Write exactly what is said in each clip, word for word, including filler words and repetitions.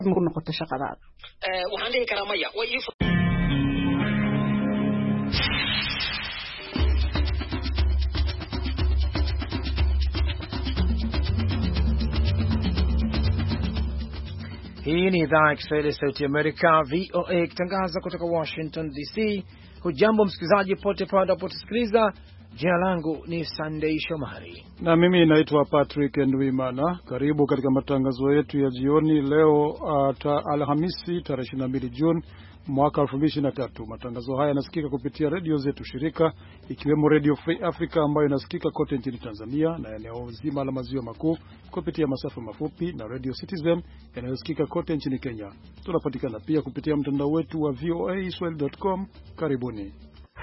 ma ku noqoto shaqadaada. Ee waxaan dhihi karaa maya way Hii ni idhaa ya Kiswahili ya Sauti ya Amerika, V O A, ikitangaza kutoka Washington D C. Hujambo msikilizaji pote pale unapotusikiliza. Jina langu ni Sunday Shomari na mimi naitwa Patrick Ndwimana. Karibu katika matangazo yetu ya jioni leo uh, ta Alhamisi tarehe ishirini na mbili Juni mwaka elfu mbili ishirini na tatu. Matangazo haya yanasikika kupitia redio zetu shirika, ikiwemo Radio Free Africa ambayo inasikika kote nchini Tanzania na eneo zima la maziwa makuu kupitia masafa mafupi, na Radio Citizen inayosikika kote nchini Kenya. Tunapatikana pia kupitia mtandao wetu wa v o a swahili dot com. Karibuni.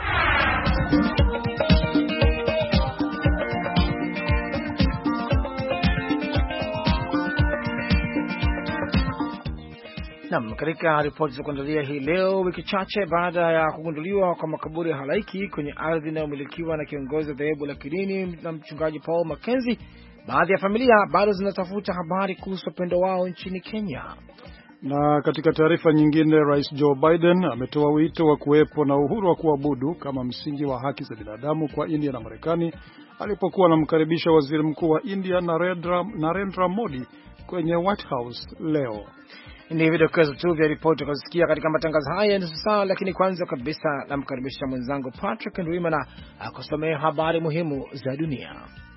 Naam, katika ripoti za kuandalia hii leo, wiki chache baada ya kugunduliwa kwa makaburi ya halaiki kwenye ardhi inayomilikiwa na kiongozi wa dhehebu la kidini na mchungaji Paul Mackenzie, baadhi ya familia bado zinatafuta habari kuhusu upendo wao nchini Kenya. Na katika taarifa nyingine, Rais Joe Biden ametoa wito wa kuwepo na uhuru wa kuabudu kama msingi wa haki za binadamu kwa India na Marekani alipokuwa anamkaribisha Waziri Mkuu wa India Narendra, Narendra Modi kwenye White House leo. Ni vidokezo tu vya ripoti kusikia katika matangazo haya nusu saa, lakini kwanza kabisa namkaribisha mwenzangu Patrick Ndwimana akusomea habari muhimu za dunia.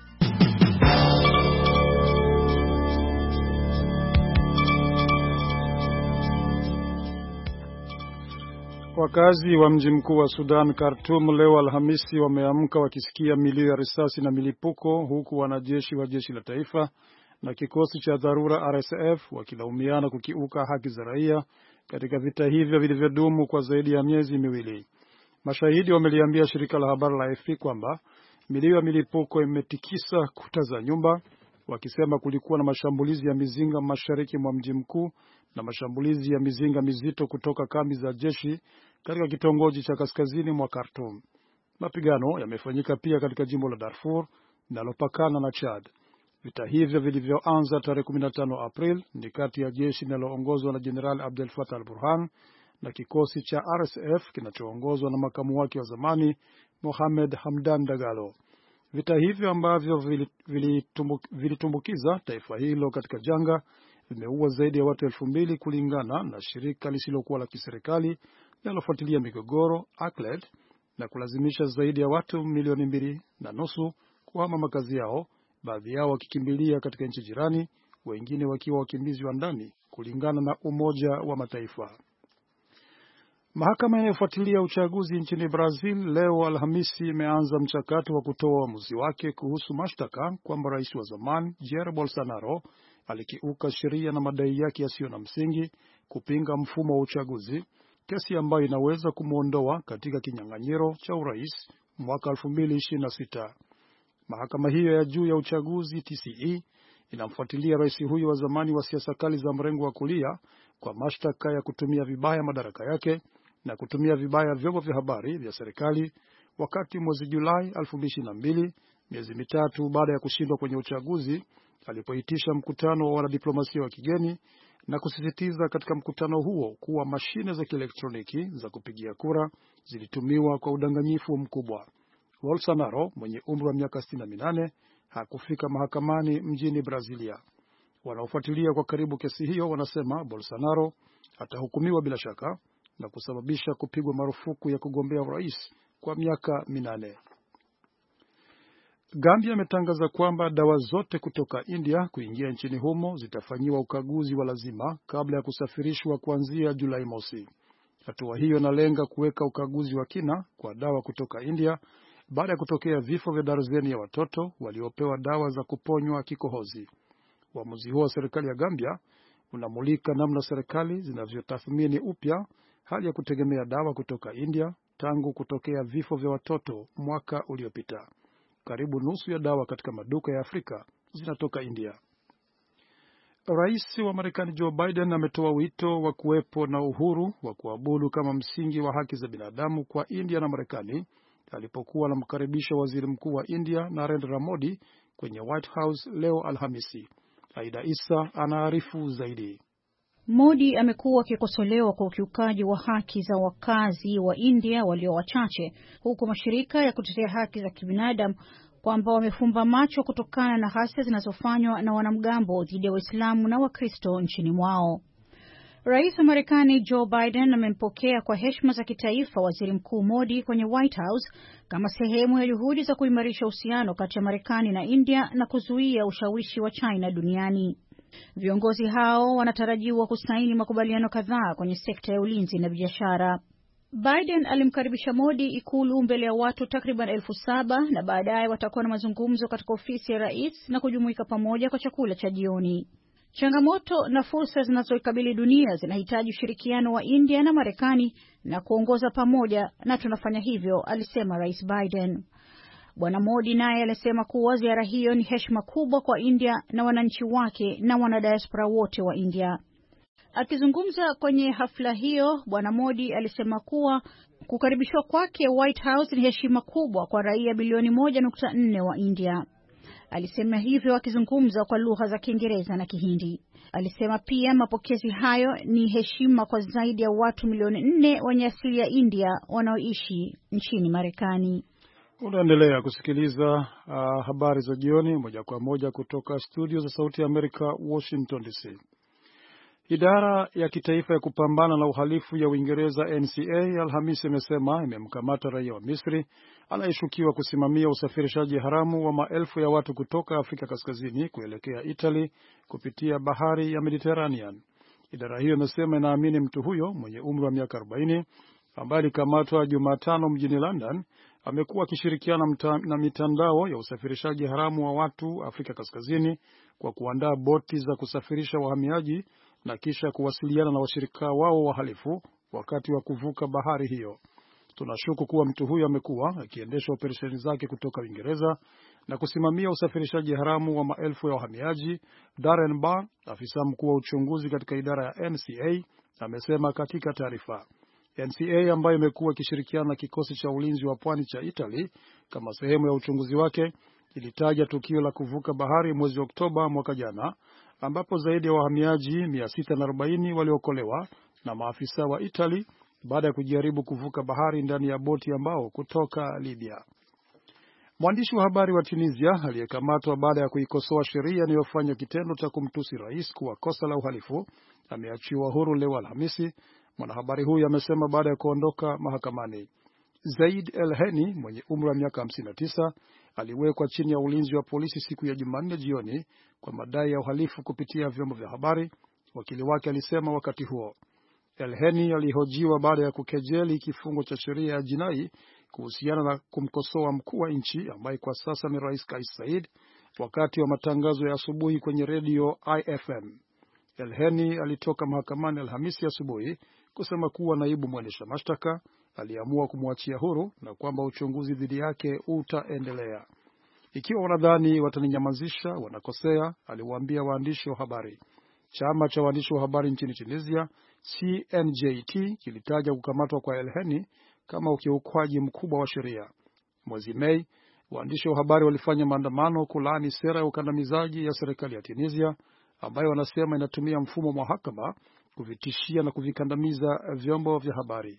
Wakazi wa mji mkuu wa Sudan, Khartoum, leo Alhamisi wameamka wakisikia milio ya risasi na milipuko, huku wanajeshi wa jeshi la taifa na kikosi cha dharura R S F wakilaumiana kukiuka haki za raia katika vita hivyo vilivyodumu kwa zaidi ya miezi miwili. Mashahidi wameliambia shirika la habari la A F P kwamba milio ya milipuko imetikisa kuta za nyumba, wakisema kulikuwa na mashambulizi ya mizinga mashariki mwa mji mkuu na mashambulizi ya mizinga mizito kutoka kambi za jeshi katika kitongoji cha kaskazini mwa Khartoum. Mapigano yamefanyika pia katika jimbo la Darfur linalopakana na Chad. Vita hivyo vilivyoanza tarehe kumi na tano Aprili ni kati ya jeshi linaloongozwa na Jenerali Abdel Fattah al-Burhan na kikosi cha R S F kinachoongozwa na makamu wake wa zamani Mohamed Hamdan Dagalo. Vita hivyo ambavyo vilitumbukiza taifa hilo katika janga vimeua zaidi ya watu elfu mbili kulingana na shirika lisilokuwa la kiserikali linalofuatilia migogoro A C L E D, na kulazimisha zaidi ya watu milioni mbili na nusu kuhama makazi yao, baadhi yao wakikimbilia katika nchi jirani, wengine wakiwa wakimbizi wa ndani, kulingana na Umoja wa Mataifa. Mahakama inayofuatilia uchaguzi nchini Brazil leo Alhamisi imeanza mchakato wa kutoa uamuzi wake kuhusu mashtaka kwamba rais wa zamani Jair Bolsonaro alikiuka sheria na madai yake yasiyo na msingi kupinga mfumo wa uchaguzi, kesi ambayo inaweza kumuondoa katika kinyang'anyiro cha urais mwaka elfu mbili ishirini na sita. Mahakama hiyo ya juu ya uchaguzi T C E inamfuatilia rais huyo wa zamani wa siasa kali za mrengo wa kulia kwa mashtaka ya kutumia vibaya madaraka yake na kutumia vibaya vyombo vya habari vya serikali wakati mwezi Julai elfu mbili ishirini na mbili, miezi mitatu baada ya kushindwa kwenye uchaguzi, alipoitisha mkutano wa wanadiplomasia wa kigeni na kusisitiza katika mkutano huo kuwa mashine za kielektroniki za kupigia kura zilitumiwa kwa udanganyifu mkubwa. Bolsonaro mwenye umri wa miaka sitini na minane hakufika mahakamani mjini Brasilia. Wanaofuatilia kwa karibu kesi hiyo wanasema Bolsonaro atahukumiwa bila shaka na kusababisha kupigwa marufuku ya kugombea urais kwa miaka minane. Gambia imetangaza kwamba dawa zote kutoka India kuingia nchini humo zitafanyiwa ukaguzi wa lazima kabla ya kusafirishwa kuanzia Julai mosi. Hatua hiyo inalenga kuweka ukaguzi wa kina kwa dawa kutoka India baada ya kutokea vifo vya darzeni ya watoto waliopewa dawa za kuponywa kikohozi. Uamuzi huo wa serikali ya Gambia unamulika namna serikali zinavyotathmini upya hali ya kutegemea dawa kutoka India tangu kutokea vifo vya watoto mwaka uliopita. Karibu nusu ya dawa katika maduka ya Afrika zinatoka India. Rais wa Marekani Joe Biden ametoa wito wa kuwepo na uhuru wa kuabudu kama msingi wa haki za binadamu kwa India na Marekani alipokuwa anamkaribisha Waziri Mkuu wa India Narendra Modi kwenye White House leo Alhamisi. Aida Isa anaarifu zaidi. Modi amekuwa akikosolewa kwa ukiukaji wa haki za wakazi wa India walio wachache, huku mashirika ya kutetea haki za kibinadamu kwamba wamefumba macho kutokana na ghasia zinazofanywa na wanamgambo dhidi ya Waislamu na Wakristo nchini mwao. Rais wa Marekani Joe Biden amempokea kwa heshima za kitaifa Waziri Mkuu Modi kwenye White House kama sehemu ya juhudi za kuimarisha uhusiano kati ya Marekani na India na kuzuia ushawishi wa China duniani. Viongozi hao wanatarajiwa kusaini makubaliano kadhaa kwenye sekta ya ulinzi na biashara. Biden alimkaribisha Modi ikulu mbele ya watu takriban elfu saba na baadaye watakuwa na mazungumzo katika ofisi ya rais na kujumuika pamoja kwa chakula cha jioni. Changamoto na fursa zinazoikabili dunia zinahitaji ushirikiano wa India na Marekani na kuongoza pamoja, na tunafanya hivyo, alisema Rais Biden. Bwana Modi naye alisema kuwa ziara hiyo ni heshima kubwa kwa India na wananchi wake na wanadiaspora wote wa India. Akizungumza kwenye hafla hiyo, Bwana Modi alisema kuwa kukaribishwa kwake White House ni heshima kubwa kwa raia bilioni moja nukta nne wa India. Alisema hivyo akizungumza kwa lugha za Kiingereza na Kihindi. Alisema pia mapokezi hayo ni heshima kwa zaidi ya watu milioni nne wenye asili ya India wanaoishi nchini Marekani. Unaendelea kusikiliza uh, habari za jioni moja kwa moja kutoka studio za Sauti ya Amerika, Washington D C. Idara ya kitaifa ya kupambana na uhalifu ya Uingereza N C A Alhamisi imesema imemkamata raia wa Misri anayeshukiwa kusimamia usafirishaji haramu wa maelfu ya watu kutoka Afrika Kaskazini kuelekea Italy kupitia bahari ya Mediterranean. Idara hiyo imesema inaamini mtu huyo mwenye umri wa miaka arobaini ambaye alikamatwa Jumatano mjini London amekuwa akishirikiana na mitandao ya usafirishaji haramu wa watu Afrika Kaskazini kwa kuandaa boti za kusafirisha wahamiaji na kisha kuwasiliana na washirika wao wahalifu wakati wa kuvuka bahari hiyo. Tunashuku kuwa mtu huyo amekuwa akiendesha operesheni zake kutoka Uingereza na kusimamia usafirishaji haramu wa maelfu ya wahamiaji, Darren Barr, afisa mkuu wa uchunguzi katika idara ya N C A, amesema katika taarifa. N C A ambayo imekuwa ikishirikiana na kikosi cha ulinzi wa pwani cha Italy kama sehemu ya uchunguzi wake, ilitaja tukio la kuvuka bahari mwezi Oktoba mwaka jana ambapo zaidi ya wahamiaji mia sita na arobaini waliokolewa na maafisa wa Italy baada ya kujaribu kuvuka bahari ndani ya boti ambao kutoka Libya. Mwandishi wa habari wa Tunisia aliyekamatwa baada ya kuikosoa sheria inayofanya kitendo cha kumtusi rais kuwa kosa la uhalifu ameachiwa huru leo Alhamisi, mwanahabari huyu amesema baada ya kuondoka mahakamani. Zaid El Heni mwenye umri wa miaka hamsini na tisa aliwekwa chini ya ulinzi wa polisi siku ya Jumanne jioni kwa madai ya uhalifu kupitia vyombo vya habari, wakili wake alisema wakati huo. El Heni alihojiwa baada ya kukejeli kifungo cha sheria ya jinai kuhusiana na kumkosoa mkuu wa nchi ambaye kwa sasa ni Rais Kais Saied wakati wa matangazo ya asubuhi kwenye redio I F M. El Heni alitoka mahakamani Alhamisi asubuhi kusema kuwa naibu mwendesha mashtaka aliamua kumwachia huru na kwamba uchunguzi dhidi yake utaendelea. Ikiwa wanadhani wataninyamazisha, wanakosea, aliwaambia waandishi wa habari. Chama cha waandishi wa habari nchini Tunisia, C N J T, kilitaja kukamatwa kwa El Heni kama ukiukwaji mkubwa wa sheria. Mwezi Mei, waandishi wa habari walifanya maandamano kulaani sera ya ukandamizaji ya serikali ya Tunisia ambayo wanasema inatumia mfumo wa mahakama kuvitishia na kuvikandamiza vyombo vya habari.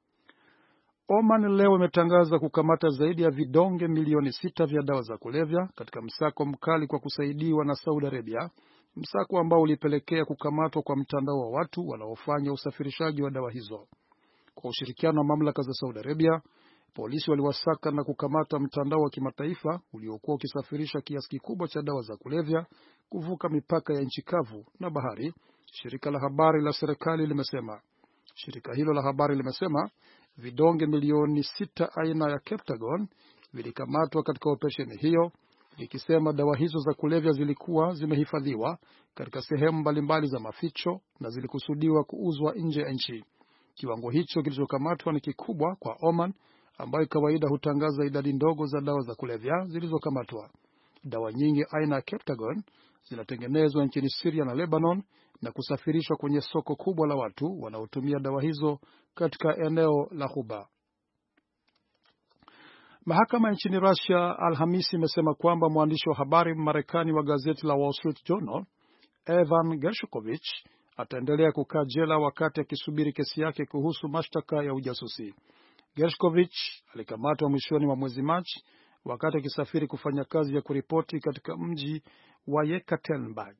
Oman leo imetangaza kukamata zaidi ya vidonge milioni sita vya dawa za kulevya katika msako mkali kwa kusaidiwa na Saudi Arabia, msako ambao ulipelekea kukamatwa kwa mtandao wa watu wanaofanya usafirishaji wa dawa hizo. Kwa ushirikiano wa mamlaka za Saudi Arabia, polisi waliwasaka na kukamata mtandao wa kimataifa uliokuwa ukisafirisha kiasi kikubwa cha dawa za kulevya kuvuka mipaka ya nchi kavu na bahari, shirika la habari la serikali limesema. Shirika hilo la habari limesema vidonge milioni sita aina ya Captagon vilikamatwa katika operesheni hiyo, likisema dawa hizo za kulevya zilikuwa zimehifadhiwa katika sehemu mbalimbali za maficho na zilikusudiwa kuuzwa nje ya nchi. Kiwango hicho kilichokamatwa ni kikubwa kwa Oman, ambayo kawaida hutangaza idadi ndogo za dawa za kulevya zilizokamatwa. Dawa nyingi aina ya Captagon zinatengenezwa nchini Syria na Lebanon na kusafirishwa kwenye soko kubwa la watu wanaotumia dawa hizo katika eneo la Ghuba. Mahakama nchini Russia Alhamisi imesema kwamba mwandishi wa habari Marekani wa gazeti la Wall Street Journal, Evan Gershkovich, ataendelea kukaa jela wakati akisubiri kesi yake kuhusu mashtaka ya ujasusi. Gershkovich alikamatwa mwishoni mwa mwezi Machi wakati akisafiri kufanya kazi ya kuripoti katika mji wa Yekaterinburg.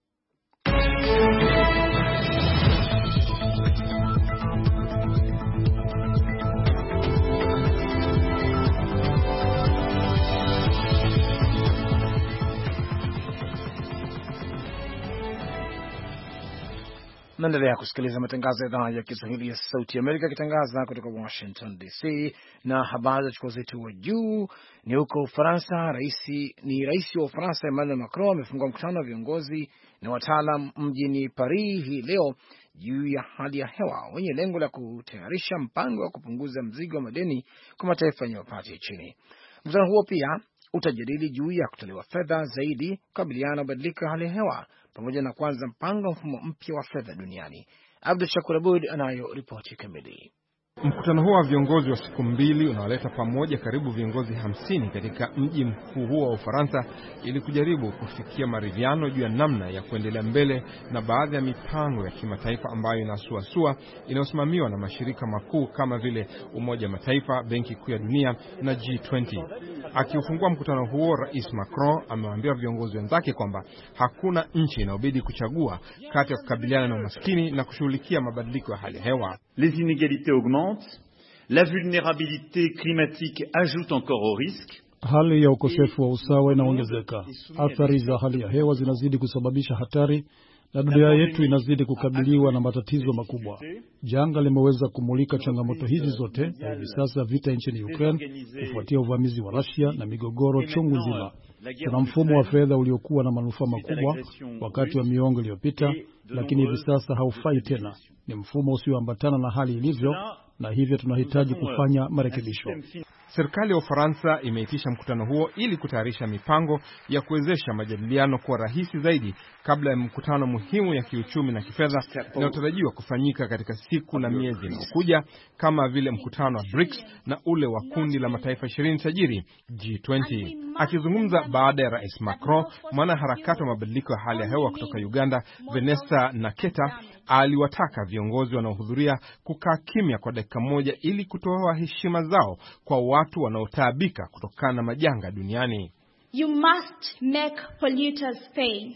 Naendelea kusikiliza matangazo ya idhaa ya Kiswahili ya Sauti ya Amerika kitangaza kutoka Washington D C, na habari za chukua zetu wa juu ni huko Ufaransa. Raisi ni rais wa Ufaransa Emmanuel Macron amefungua mkutano wa viongozi na wataalam mjini Paris hii leo juu ya hali ya hewa wenye lengo la kutayarisha mpango wa kupunguza mzigo wa madeni kwa mataifa yenye mapato ya chini. Mkutano huo pia utajadili juu ya kutolewa fedha zaidi kukabiliana na mabadiliko ya hali ya hewa pamoja na kwanza mpango mfumo mpya wa fedha duniani. Abdul Shakur Abud anayo ripoti kamili. Mkutano huo wa viongozi wa siku mbili unawaleta pamoja karibu viongozi hamsini katika mji mkuu huo wa Ufaransa ili kujaribu kufikia maridhiano juu ya namna ya kuendelea mbele na baadhi ya mipango ya kimataifa ambayo inasuasua inayosimamiwa na mashirika makuu kama vile Umoja wa Mataifa, Benki Kuu ya Dunia na G twenty. Akiufungua mkutano huo, Rais Macron amewaambia viongozi wenzake kwamba hakuna nchi inayobidi kuchagua kati ya kukabiliana na umaskini na kushughulikia mabadiliko ya hali ya hewa. Les inégalités augmentent, la vulnérabilité climatique ajoute encore au risque. Hali ya ukosefu wa usawa inaongezeka. Athari za hali ya hewa zinazidi kusababisha hatari na dunia yetu inazidi kukabiliwa na matatizo makubwa. Janga limeweza kumulika changamoto hizi zote na hivi sasa vita nchini Ukraine kufuatia uvamizi wa Russia na migogoro chungu nzima. Tuna mfumo wa fedha uliokuwa na manufaa makubwa wakati wa miongo iliyopita, lakini hivi sasa haufai tena. Ni mfumo usioambatana na hali ilivyo, na hivyo tunahitaji kufanya marekebisho. Serikali ya Ufaransa imeitisha mkutano huo ili kutayarisha mipango ya kuwezesha majadiliano kuwa rahisi zaidi kabla ya mkutano muhimu ya kiuchumi na kifedha inayotarajiwa kufanyika katika siku na miezi inayokuja kama vile mkutano wa BRICS na ule wa kundi la mataifa ishirini tajiri G twenty. Akizungumza baada ya Rais Macron, mwanaharakati wa mabadiliko ya hali ya hewa kutoka Uganda Vanessa Naketa aliwataka viongozi wanaohudhuria kukaa kimya kwa dakika moja ili kutoa heshima zao kwa watu wanaotaabika kutokana na majanga duniani. You must make polluters pay.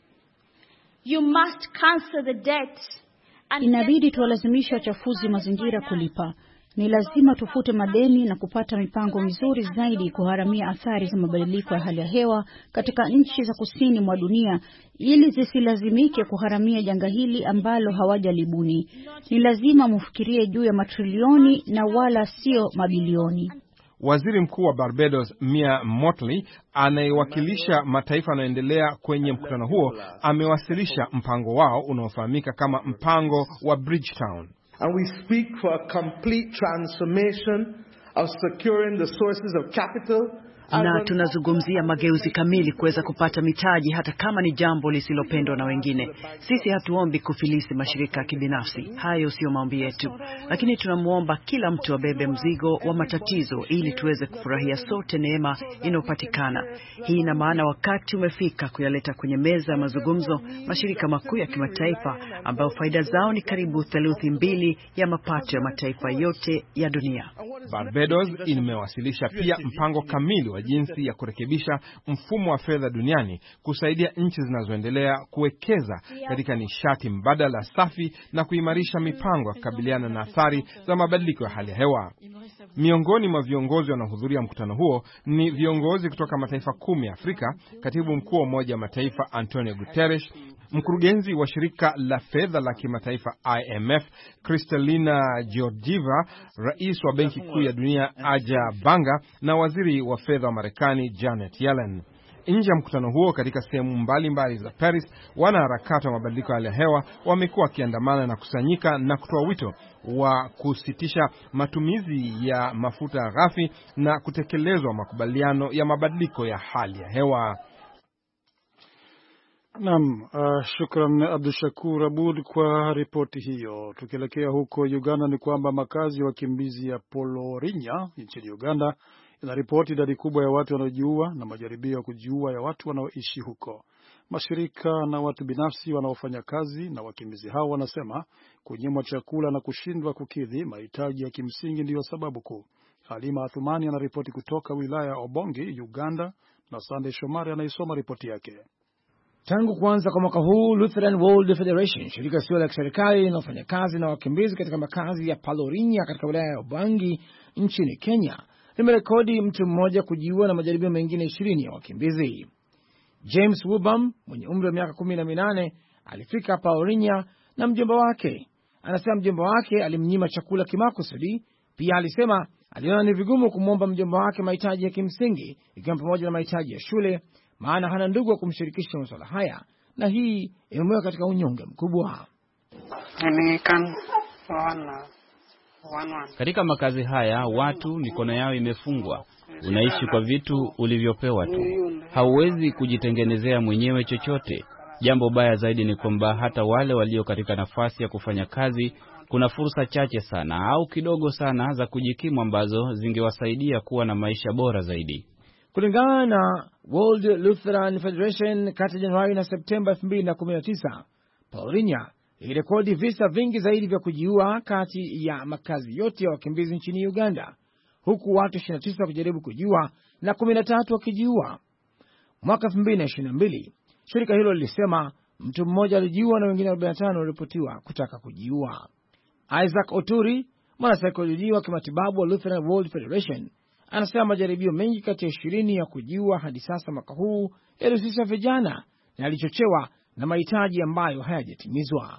You must cancel the debt. Inabidi tuwalazimisha wachafuzi mazingira kulipa. Ni lazima tufute madeni na kupata mipango mizuri zaidi kuharamia athari za mabadiliko ya hali ya hewa katika nchi za kusini mwa dunia ili zisilazimike kuharamia janga hili ambalo hawajalibuni. Ni lazima mufikirie juu ya matrilioni na wala sio mabilioni. Waziri Mkuu wa Barbados Mia Mottley anayewakilisha mataifa yanayoendelea kwenye mkutano huo amewasilisha mpango wao unaofahamika kama mpango wa Bridgetown. And we speak for a complete transformation of securing the sources of capital. Na tunazungumzia mageuzi kamili kuweza kupata mitaji hata kama ni jambo lisilopendwa na wengine. Sisi hatuombi kufilisi mashirika ya kibinafsi. Hayo sio maombi yetu. Lakini tunamuomba kila mtu abebe mzigo wa matatizo ili tuweze kufurahia sote neema inayopatikana. Hii ina maana wakati umefika kuyaleta kwenye meza ya mazungumzo mashirika makuu ya kimataifa ambayo faida zao ni karibu theluthi mbili ya mapato ya mataifa yote ya dunia. Barbados imewasilisha pia mpango kamili wa jinsi ya kurekebisha mfumo wa fedha duniani kusaidia nchi zinazoendelea kuwekeza katika nishati mbadala safi na kuimarisha mipango ya kukabiliana na athari za mabadiliko ya hali ya hewa. Miongoni mwa viongozi wanaohudhuria mkutano huo ni viongozi kutoka mataifa kumi ya Afrika, katibu mkuu wa Umoja wa Mataifa Antonio Guterres, mkurugenzi wa shirika la fedha la kimataifa I M F Kristalina Georgieva, rais wa Benki Kuu ya Dunia Ajay Banga na waziri wa fedha wa Marekani Janet Yellen. Nje ya mkutano huo katika sehemu mbalimbali za Paris, wanaharakati wa mabadiliko ya hali ya hewa wamekuwa wakiandamana na kusanyika na kutoa wito wa kusitisha matumizi ya mafuta ghafi na kutekelezwa makubaliano ya mabadiliko ya hali ya hewa. Naam, uh, shukran Abdul Shakur Abud kwa ripoti hiyo. Tukielekea huko Uganda ni kwamba makazi ya wakimbizi ya Polorinya nchini Uganda inaripoti idadi kubwa ya watu wanaojiua na majaribio ya kujiua ya watu wanaoishi huko. Mashirika na watu binafsi wanaofanya kazi na wakimbizi hao wanasema kunyimwa chakula na kushindwa kukidhi mahitaji ya kimsingi ndiyo sababu kuu. Halima Athumani anaripoti kutoka wilaya ya Obongi, Uganda, na Sunday Shomari anaisoma ripoti yake. Tangu kuanza kwa mwaka huu, Lutheran World Federation, shirika sio la kiserikali linalofanya kazi na wakimbizi katika makazi ya Palorinya katika wilaya ya Obangi nchini Kenya, limerekodi mtu mmoja kujiua na majaribio mengine ishirini ya wakimbizi. James Wubam mwenye umri wa miaka kumi na minane alifika Palorinya na mjomba wake. Anasema mjomba wake alimnyima chakula kimakusudi. Pia alisema aliona ni vigumu kumwomba mjomba wake mahitaji ya kimsingi, ikiwa pamoja na mahitaji ya shule, maana hana ndugu wa kumshirikisha masuala haya, na hii imemweka katika unyonge mkubwa. Katika makazi haya watu mikono yao imefungwa. Unaishi kwa vitu ulivyopewa tu. Hauwezi kujitengenezea mwenyewe chochote. Jambo baya zaidi ni kwamba hata wale walio katika nafasi ya kufanya kazi, kuna fursa chache sana au kidogo sana za kujikimu ambazo zingewasaidia kuwa na maisha bora zaidi. Kulingana na World Lutheran Federation, kati ya Januari na Septemba elfu mbili na kumi na tisa, Palorinya ilirekodi visa vingi zaidi vya kujiua kati ya makazi yote ya wakimbizi nchini Uganda, huku watu ishirini na tisa wakijaribu kujiua na kumi na tatu wakijiua. Mwaka elfu mbili na ishirini na mbili, shirika hilo lilisema mtu mmoja alijiua na wengine arobaini na tano walipotiwa kutaka kujiua. Isaac Oturi, mwanasaikolojia wa kimatibabu wa Lutheran World Federation, anasema majaribio mengi kati ya ishirini ya kujiua hadi sasa mwaka huu yalihusisha vijana na yalichochewa na mahitaji ambayo hayajatimizwa.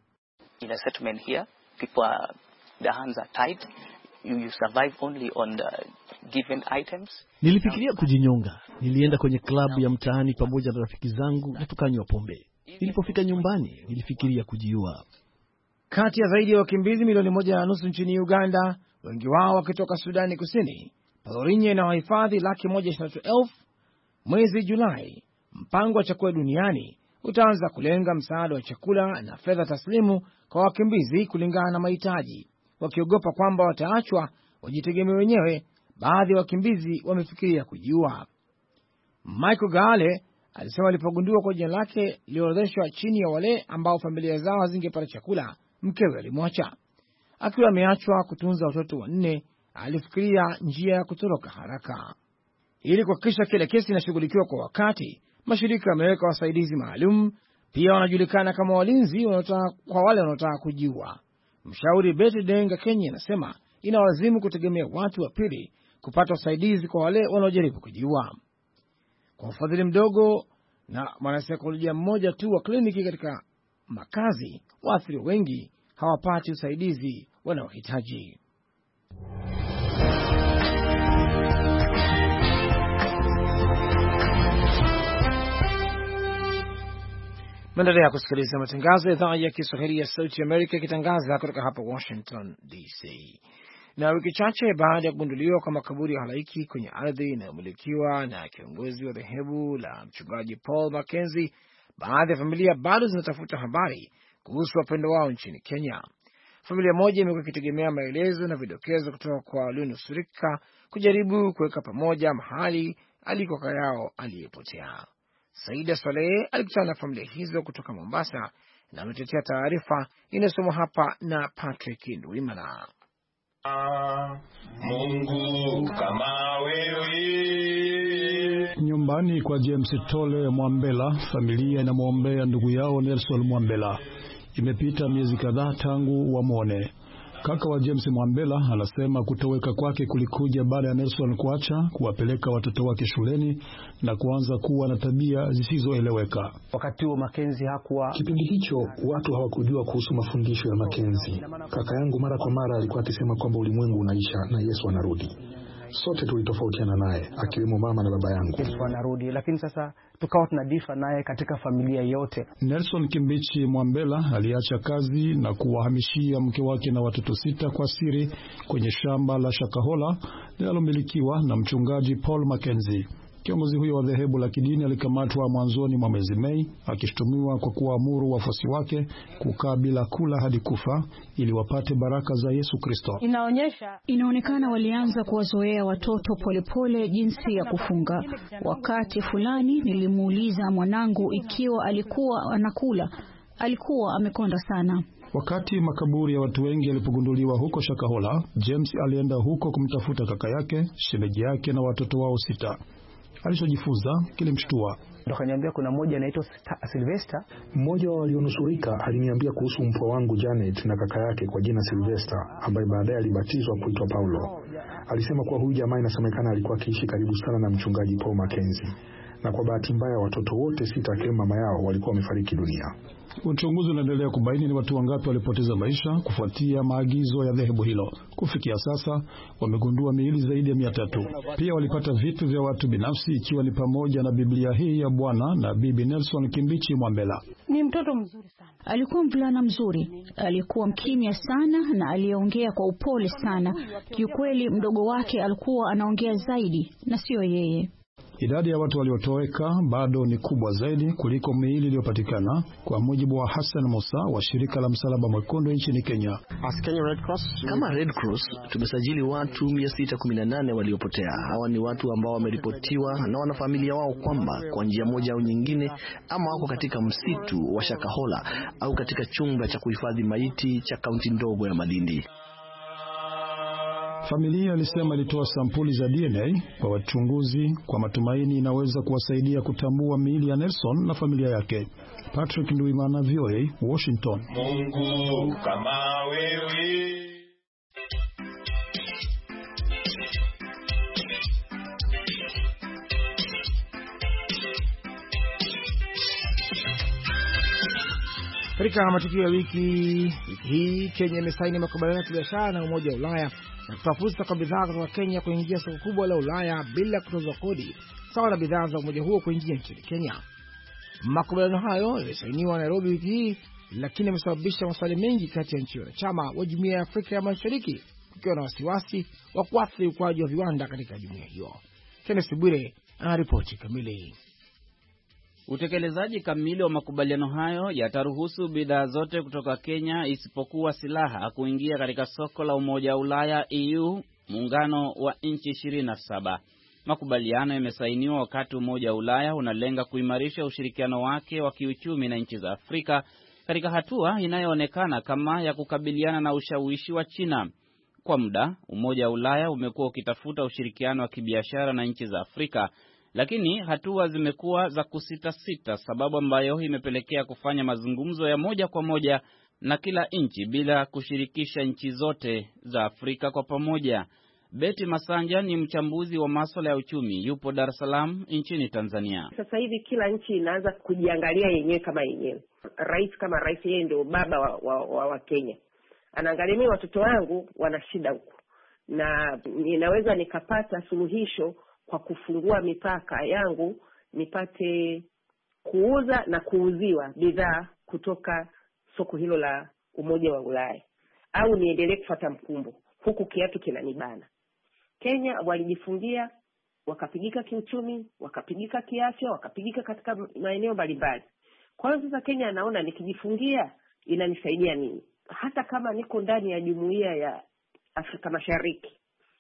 In a settlement here, people are, their hands are tied. You, you survive only on the given items. Nilifikiria kujinyonga. Nilienda kwenye klabu ya mtaani pamoja na rafiki zangu na tukanywa pombe. Nilipofika nyumbani, nilifikiria kujiua. Kati ya zaidi ya wakimbizi milioni moja na nusu nchini Uganda, wengi wao wakitoka Sudani Kusini, Palorinya ina wahifadhi laki moja ishirini na tatu elfu. Mwezi Julai, mpango wa chakula duniani utaanza kulenga msaada wa chakula na fedha taslimu kwa wakimbizi kulingana na mahitaji, wakiogopa kwamba wataachwa wajitegemee wenyewe. Baadhi ya wakimbizi wamefikiria kujiua. Michael Gale alisema alipogundua kwa jina lake liliorodheshwa chini ya wale ambao familia zao hazingepata chakula, mkewe alimwacha. Akiwa ameachwa kutunza watoto wanne, alifikiria njia ya kutoroka haraka. Ili kuhakikisha kila kesi inashughulikiwa kwa wakati, mashirika yameweka wasaidizi maalum, pia wanajulikana kama walinzi wanaotaka kwa wale wanaotaka kujiua. Mshauri Betty Denga Kenya anasema inawalazimu kutegemea watu wa pili kupata usaidizi kwa wale wanaojaribu kujiua. Kwa ufadhili mdogo na mwanasaikolojia mmoja tu wa kliniki katika makazi, waathiriwa wengi hawapati usaidizi wanaohitaji. Mnaendelea kusikiliza matangazo ya idhaa ya Kiswahili ya Sauti Amerika ikitangaza kutoka hapa Washington D C. Na wiki chache baada ya kugunduliwa kwa makaburi ya halaiki kwenye ardhi inayomilikiwa na kiongozi wa dhehebu la mchungaji Paul Mackenzie, baadhi ya familia bado zinatafuta habari kuhusu wapendo wao nchini Kenya. Familia moja imekuwa ikitegemea maelezo na vidokezo kutoka kwa walionusurika kujaribu kuweka pamoja mahali aliko kaka yao aliyepotea. Saida Saleh alikutana na familia hizo kutoka Mombasa na ametetea taarifa inayosomwa hapa na Patrick Ndwimana. Mungu kama wewe. Nyumbani kwa James Tole Mwambela, familia inamwombea ndugu yao Nelson Mwambela. Imepita miezi kadhaa tangu wamwone. Kaka wa James Mwambela anasema kutoweka kwake kulikuja baada ya Nelson kuacha kuwapeleka watoto wake shuleni na kuanza kuwa na tabia zisizoeleweka. Wakati huo Mackenzie hakuwa. Kipindi hicho watu hawakujua kuhusu mafundisho ya Mackenzie. Kaka yangu mara kwa mara alikuwa akisema kwamba ulimwengu unaisha na Yesu anarudi. Sote tulitofautiana naye, akiwemo mama na baba yangu. Yesu anarudi, lakini sasa tukawa tunadifa naye katika familia yote. Nelson Kimbichi Mwambela aliacha kazi na kuwahamishia mke wake na watoto sita kwa siri kwenye shamba la Shakahola linalomilikiwa na mchungaji Paul Mackenzie. Kiongozi huyo wa dhehebu la kidini alikamatwa mwanzoni mwa mwezi Mei akishtumiwa kwa kuamuru wafuasi wake kukaa bila kula hadi kufa ili wapate baraka za Yesu Kristo. Inaonyesha inaonekana walianza kuwazoea watoto polepole jinsi ya kufunga. Wakati fulani nilimuuliza mwanangu ikiwa alikuwa anakula, alikuwa amekonda sana. Wakati makaburi ya watu wengi yalipogunduliwa huko Shakahola, James alienda huko kumtafuta kaka yake, shemeji yake na watoto wao sita. Alichojifunza kilimshtua. Akaniambia kuna mmoja anaitwa Sylvester. Mmoja wa walionusurika aliniambia kuhusu mpwa wangu Janet na kaka yake kwa jina Sylvester, ambaye baadaye alibatizwa kuitwa Paulo. Alisema kuwa huyu jamaa inasemekana alikuwa akiishi karibu sana na mchungaji Paul Mackenzie. Na kwa bahati mbaya watoto wote sita akiwemo mama yao walikuwa wamefariki dunia. Uchunguzi unaendelea kubaini ni watu wangapi walipoteza maisha kufuatia maagizo ya dhehebu hilo. Kufikia sasa wamegundua miili zaidi ya mia tatu. Pia walipata vitu vya watu binafsi ikiwa ni pamoja na Biblia hii ya Bwana na Bibi Nelson Kimbichi Mwambela. Ni mtoto mzuri sana. Alikuwa mvulana mzuri, alikuwa mkimya sana na aliongea kwa upole sana. Kiukweli mdogo wake alikuwa anaongea zaidi na sio yeye. Idadi ya watu waliotoweka bado ni kubwa zaidi kuliko miili iliyopatikana, kwa mujibu wa Hassan Musa wa shirika la Msalaba Mwekundu nchini Kenya. As Kenya Red Cross, kama Red Cross tumesajili watu mia sita kumi na nane waliopotea. Hawa ni watu ambao wameripotiwa na wanafamilia wao kwamba kwa njia moja au nyingine ama wako katika msitu wa Shakahola au katika chumba cha kuhifadhi maiti cha kaunti ndogo ya Malindi. Familia alisema ilitoa sampuli za D N A kwa wachunguzi kwa matumaini inaweza kuwasaidia kutambua miili ya Nelson na familia yake. Patrick Nduimana, V O A, Washington. Mungu kama wewe. Katika matukio ya wiki wiki hii, Kenya imesaini makubaliano ya biashara na Umoja wa Ulaya na kutoa fursa kwa bidhaa kutoka Kenya kuingia soko kubwa la Ulaya bila kutozwa kodi sawa na bidhaa za umoja huo kuingia nchini Kenya. Makubaliano hayo yalisainiwa Nairobi wiki hii, lakini yamesababisha maswali mengi kati ya nchi wanachama wa Jumuiya ya Afrika ya Mashariki, kukiwa na wasiwasi wa kuathiri ukuaji wa viwanda katika jumuiya hiyo. Kenneth Bwire anaripoti kamili. Utekelezaji kamili wa makubaliano hayo yataruhusu bidhaa zote kutoka Kenya isipokuwa silaha kuingia katika soko la Umoja wa Ulaya E U, muungano wa nchi ishirini na saba. Makubaliano yamesainiwa wakati Umoja wa Ulaya unalenga kuimarisha ushirikiano wake wa kiuchumi na nchi za Afrika katika hatua inayoonekana kama ya kukabiliana na ushawishi wa China. Kwa muda, Umoja wa Ulaya umekuwa ukitafuta ushirikiano wa kibiashara na nchi za Afrika, lakini hatua zimekuwa za kusita-sita, sababu ambayo imepelekea kufanya mazungumzo ya moja kwa moja na kila nchi bila kushirikisha nchi zote za Afrika kwa pamoja. Betty Masanja ni mchambuzi wa masuala ya uchumi, yupo Dar es Salaam nchini Tanzania. Sasa hivi kila nchi inaanza kujiangalia yenyewe kama yenyewe. Rais kama rais, yeye ndio baba wa, wa, wa, wa Kenya. Anaangalia mimi watoto wangu wana shida huko, na ninaweza nikapata suluhisho kwa kufungua mipaka yangu nipate kuuza na kuuziwa bidhaa kutoka soko hilo la Umoja wa Ulaya, au niendelee kufuata mkumbo huku kiatu kinanibana. Kenya walijifungia, wakapigika kiuchumi, wakapigika kiafya, wakapigika katika maeneo mbalimbali. Kwa hiyo sasa Kenya anaona nikijifungia inanisaidia nini? Hata kama niko ndani ya Jumuiya ya Afrika Mashariki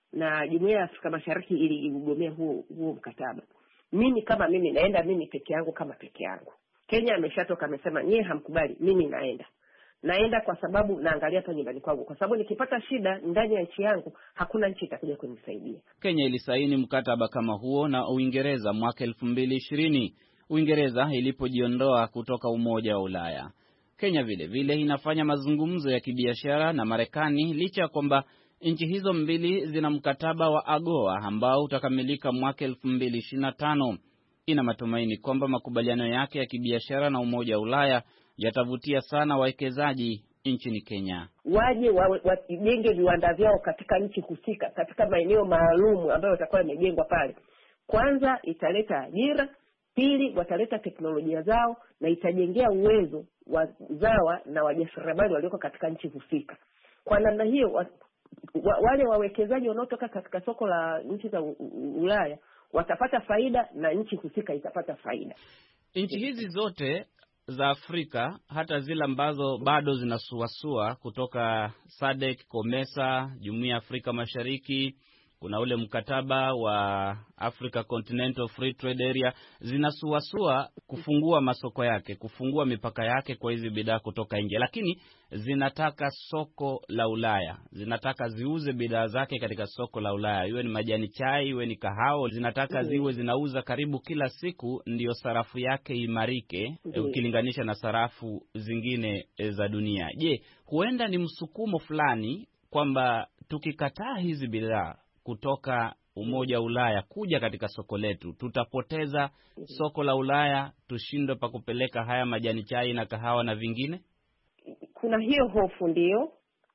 na Jumuiya ya Afrika Mashariki iligomea huo huo mkataba, mimi kama mimi naenda mimi peke yangu kama peke yangu. Kenya ameshatoka amesema nyie hamkubali, mimi naenda. Naenda kwa sababu naangalia hapa nyumbani kwangu, kwa sababu nikipata shida ndani ya nchi yangu hakuna nchi itakuja kunisaidia. Kenya ilisaini mkataba kama huo na Uingereza mwaka elfu mbili ishirini, Uingereza ilipojiondoa kutoka Umoja wa Ulaya. Kenya vile vile inafanya mazungumzo ya kibiashara na Marekani licha ya kwamba nchi hizo mbili zina mkataba wa AGOA ambao utakamilika mwaka elfu mbili ishirini na tano. Ina matumaini kwamba makubaliano yake ya kibiashara na Umoja wa Ulaya yatavutia sana wawekezaji nchini Kenya. Waje wajenge viwanda vyao katika nchi husika, katika maeneo maalum ambayo yatakuwa yamejengwa pale. Kwanza italeta ajira, pili wataleta teknolojia zao na itajengea uwezo wa zawa na wajasiriamali walioko katika nchi husika. Kwa namna hiyo wa, wa, wale wawekezaji wanaotoka katika soko la nchi za Ulaya watapata faida na nchi husika itapata faida. Nchi hizi zote za Afrika, hata zile ambazo bado zinasuasua kutoka S A D C, COMESA, Jumuiya ya Afrika Mashariki, kuna ule mkataba wa Africa Continental Free Trade Area, zinasuasua kufungua masoko yake, kufungua mipaka yake kwa hizi bidhaa kutoka nje, lakini zinataka soko la Ulaya, zinataka ziuze bidhaa zake katika soko la Ulaya, iwe ni majani chai, iwe ni kahawa, zinataka ziwe zinauza karibu kila siku, ndio sarafu yake imarike ukilinganisha na sarafu zingine za dunia. Je, huenda ni msukumo fulani kwamba tukikataa hizi bidhaa kutoka Umoja wa Ulaya kuja katika soko letu, tutapoteza soko la Ulaya, tushindwe pa kupeleka haya majani chai na kahawa na vingine? Kuna hiyo hofu ndio,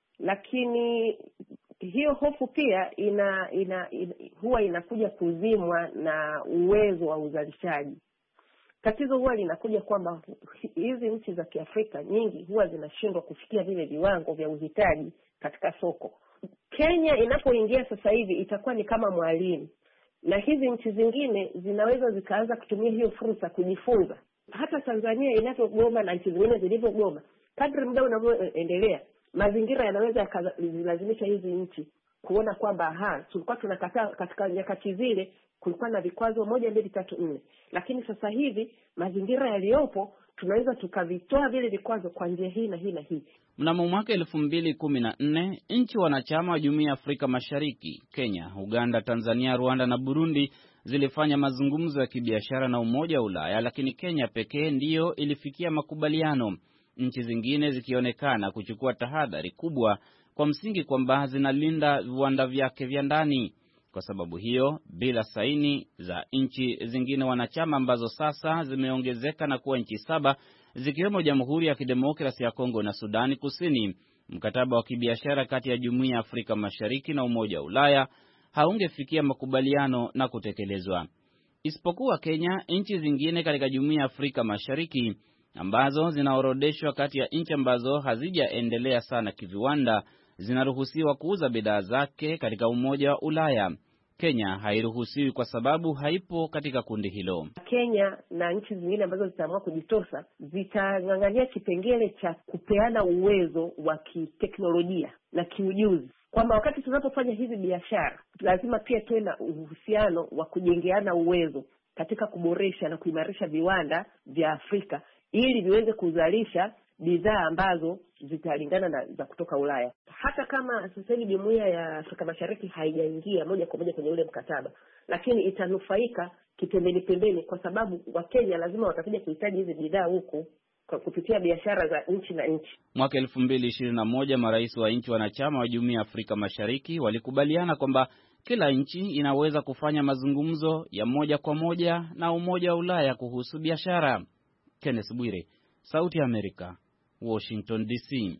lakini hiyo hofu pia ina, ina, ina huwa inakuja kuzimwa na uwezo wa uzalishaji. Tatizo huwa linakuja kwamba hizi nchi za Kiafrika nyingi huwa zinashindwa kufikia vile viwango vya uhitaji katika soko. Kenya inapoingia sasa hivi itakuwa ni kama mwalimu, na hizi nchi zingine zinaweza zikaanza kutumia hiyo fursa kujifunza. Hata Tanzania inavyogoma na nchi zingine zilivyogoma, kadri muda unavyoendelea, mazingira yanaweza yakalazimisha hizi nchi kuona kwamba aha, tulikuwa tunakataa katika nyakati zile, kulikuwa na vikwazo moja mbili tatu nne, lakini sasa hivi mazingira yaliyopo tunaweza tukavitoa vile vikwazo kwa njia hii na hii na hii. Mnamo mwaka elfu mbili kumi na nne, nchi wanachama wa Jumuiya ya Afrika Mashariki, Kenya, Uganda, Tanzania, Rwanda na Burundi zilifanya mazungumzo ya kibiashara na Umoja wa Ulaya, lakini Kenya pekee ndiyo ilifikia makubaliano, nchi zingine zikionekana kuchukua tahadhari kubwa kwa msingi kwamba zinalinda viwanda vyake vya ndani. Kwa sababu hiyo, bila saini za nchi zingine wanachama ambazo sasa zimeongezeka na kuwa nchi saba, zikiwemo Jamhuri ya Kidemokrasia ya Kongo na Sudani Kusini, mkataba wa kibiashara kati ya Jumuiya ya Afrika Mashariki na Umoja wa Ulaya haungefikia makubaliano na kutekelezwa. Isipokuwa Kenya, nchi zingine katika Jumuiya ya Afrika Mashariki ambazo zinaorodeshwa kati ya nchi ambazo hazijaendelea sana kiviwanda zinaruhusiwa kuuza bidhaa zake katika Umoja wa Ulaya. Kenya hairuhusiwi kwa sababu haipo katika kundi hilo. Kenya na nchi zingine ambazo zitaamua kujitosa zitang'ang'ania kipengele cha kupeana uwezo wa kiteknolojia na kiujuzi, kwamba wakati tunapofanya hizi biashara lazima pia tuwe na uhusiano wa kujengeana uwezo katika kuboresha na kuimarisha viwanda vya Afrika ili viweze kuzalisha bidhaa ambazo zitalingana na za kutoka Ulaya. Hata kama sasa hivi Jumuiya ya Afrika Mashariki haijaingia moja kwa moja kwenye ule mkataba, lakini itanufaika kipembeni pembeni, kwa sababu wa Kenya lazima watakuja kuhitaji hizi bidhaa huku kwa kupitia biashara za nchi na nchi. Mwaka elfu mbili ishirini na moja marais wa nchi wanachama wa Jumuiya ya Afrika Mashariki walikubaliana kwamba kila nchi inaweza kufanya mazungumzo ya moja kwa moja na Umoja wa Ulaya kuhusu biashara. Kenneth Bwire, Sauti ya Amerika, Washington D C.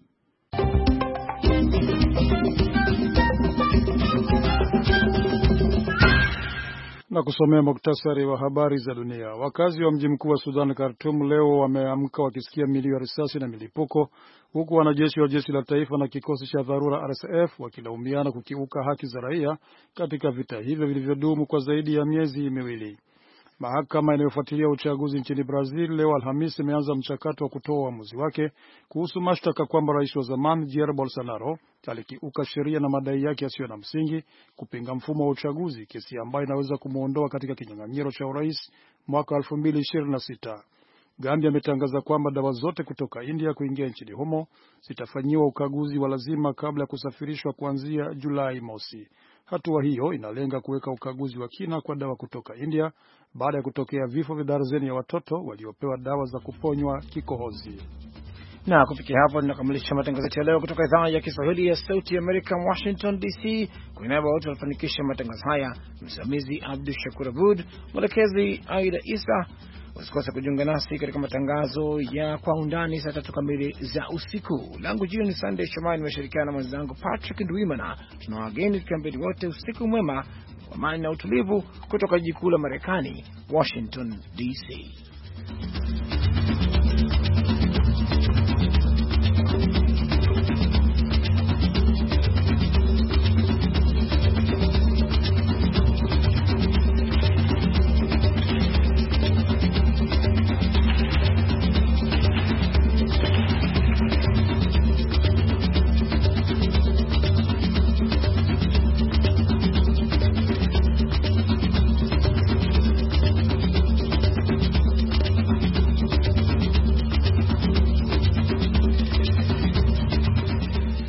Na kusomea muktasari wa habari za dunia. Wakazi wa mji mkuu wa Sudan, Khartoum, leo wameamka wakisikia milio ya risasi na milipuko, huku wanajeshi wa jeshi la taifa na kikosi cha dharura R S F wakilaumiana kukiuka haki za raia katika vita hivyo vilivyodumu kwa zaidi ya miezi miwili. Mahakama inayofuatilia uchaguzi nchini Brazil leo Alhamisi imeanza mchakato wa kutoa uamuzi wake kuhusu mashtaka kwamba rais wa zamani Jair Bolsonaro alikiuka sheria na madai yake yasiyo na msingi kupinga mfumo wa uchaguzi, kesi ambayo inaweza kumuondoa katika kinyang'anyiro cha urais mwaka elfu mbili ishirini na sita. Gambia imetangaza kwamba dawa zote kutoka India kuingia nchini humo zitafanyiwa ukaguzi wa lazima kabla ya kusafirishwa kuanzia Julai mosi. Hatua hiyo inalenga kuweka ukaguzi wa kina kwa dawa kutoka India baada ya kutokea vifo vya darzeni ya watoto waliopewa dawa za kuponywa kikohozi. Na kufikia hapo tunakamilisha matangazo yetu ya leo kutoka idhaa ya Kiswahili ya Sauti ya Amerika, Washington D C. Kwa niaba ya wote walifanikisha matangazo haya, msimamizi Abdul Shakur Abud, mwelekezi Aida Isa. Usikose kujiunga nasi katika matangazo ya Kwa Undani saa tatu kamili za usiku. Langu jina ni Sunday Shomari, nimeshirikiana na mwenzangu Patrick Ndwimana. Tunawageni tukiambia wote usiku mwema, amani na utulivu kutoka jiji kuu la Marekani, Washington D C.